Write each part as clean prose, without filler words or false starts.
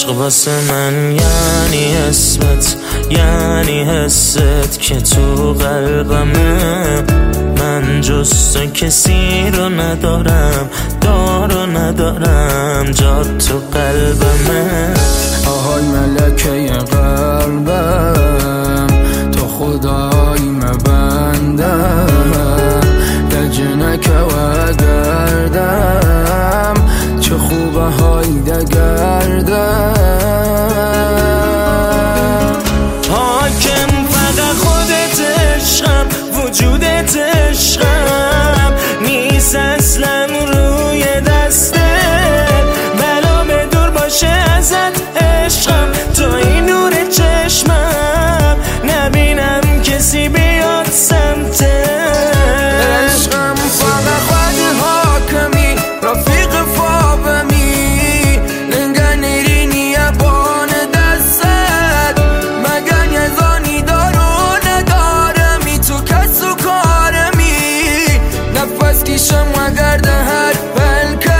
عشق واسه من یعنی اسمت، یعنی حست که تو قلبمه. من جز تو کسی رو ندارم، ندارم جا تو قلبمه. آهای ملکه قلبم، تو خدای مبندم، دجنک و دردم، چه خوبه های دگردم. حاکم فقط خودت عشقم، وجودت عشقم، نیست اصلا روی دستت. بلا به دور باشه ازت عشقم، تو این نور چشمم، نبینم کسی بیاد سمتت. عشقم فقط خود حاکمی، رفیق فابمی، لنگه نیرینی بان دستت. مگن یه زانی دارو ندارمی، تو کس و کارمی، نفس کشم و گرده هر بلکه.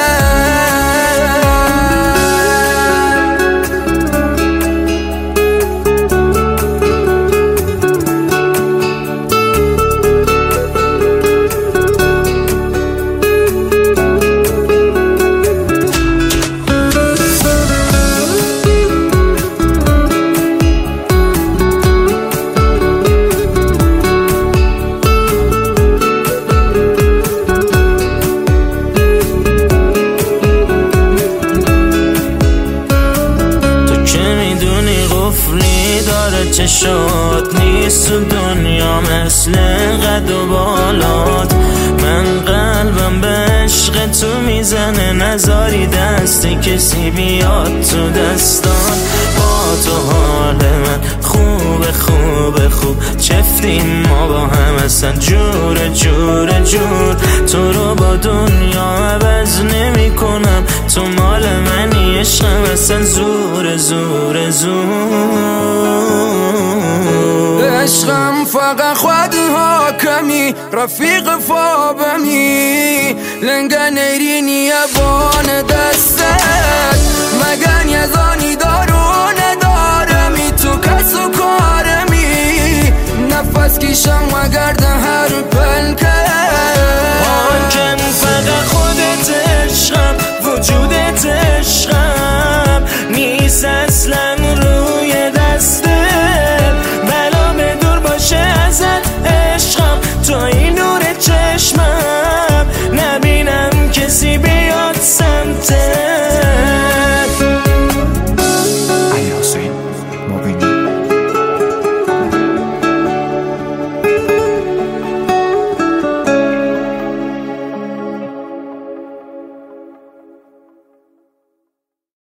چشات نیست تو دنیا مثل قد و بالات. من قلبم به عشق تو میزنه، نذاری دست کسی بیاد تو دستان. با تو حال من خوب چفتیم ما با هم اصلا جور تو رو با دنیا عوض نمی کنم، تو مال منی عشقم اصلا زور عشقم فقط خود حاکمی، رفیق فابمی، لنگه نیرینی بان دستت. مگن یه زانی دارو ندارمی، تو کس و کارمی، نفس کشم و گرده هر پلکه.